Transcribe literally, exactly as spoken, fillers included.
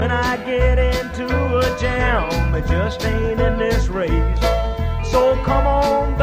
When I get into a jam, it just ain't in this race. So come on,